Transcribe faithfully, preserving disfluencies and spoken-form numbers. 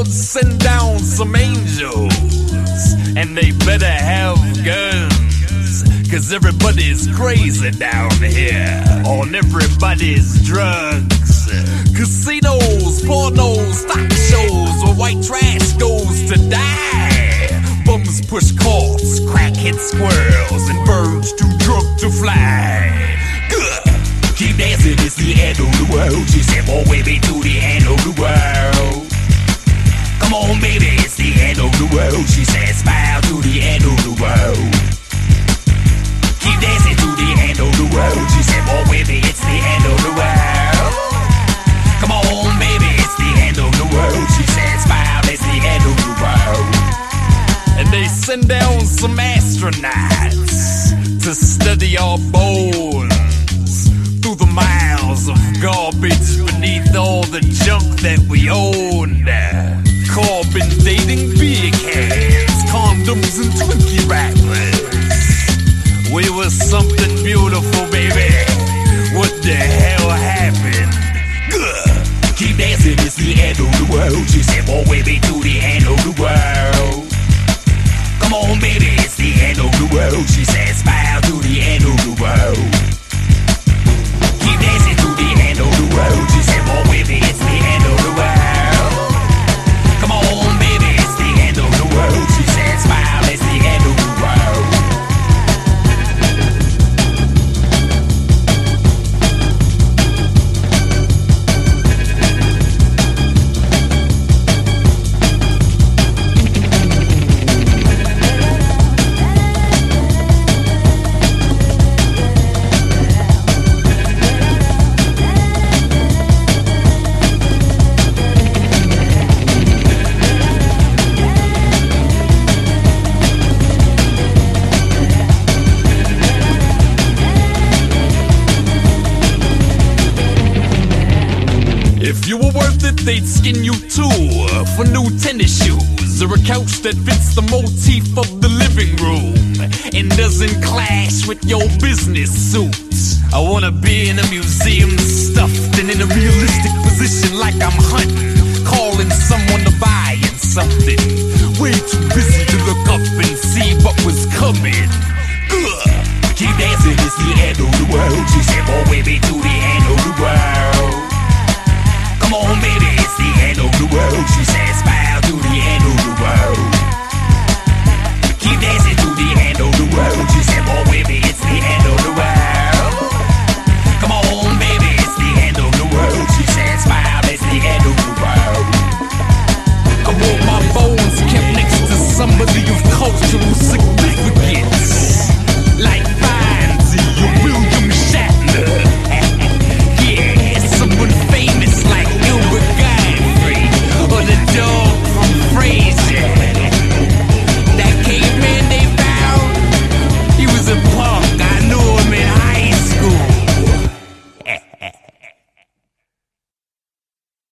Lord send down some angels, and they better have guns, cause everybody's crazy down here on everybody's drugs. Casinos, pornos, stock shows where white trash goes to die. Bums push corpse, crackhead squirrels, and birds too drunk to fly. Good. Keep dancing, it's the end of the world. She said, boy, baby, to the end of the world. Come on, baby, it's the end of the world. She said, smile to the end of the world. Keep dancing to the end of the world. She said, boy, baby, it's the end of the world. Come on, baby, it's the end of the world. She said, smile, it's the end of the world. And they send down some astronauts to study our bones through the miles of garbage beneath all the junk that we own. Carbon dating beer cans, condoms and Twinkie wrappers. We were something beautiful, baby. What the hell happened? Good. Keep dancing, it's the end of the world. She said, boy, baby, to the end of the world. Come on, baby, it's the end of the world. She said, smile to the end of the world. Keep dancing to the end of the world. She said, boy, baby, it's the end of the world. Come on, baby, it's the end of the world. She said, smile, it's the end of the world. If you were worth it, they'd skin you too for new tennis shoes or a couch that fits the motif of the living room and doesn't clash with your business suits. I wanna be in a museum stuffed and in a realistic position like I'm hunting, calling someone to buy and something. Way too busy to look up and see what was coming. Ugh. Keep dancing, it's the end of the world. She said, boy, baby, to the end of the world. Come on, baby, it's the end of the world. She said, smile to the end of the world. Keep dancing to the end of the world. She said, boy, baby, it's the end of the world. Come on, baby, it's the end of the world. She said, smile, it's the end of the world. I want my bones kept next to somebody of cultural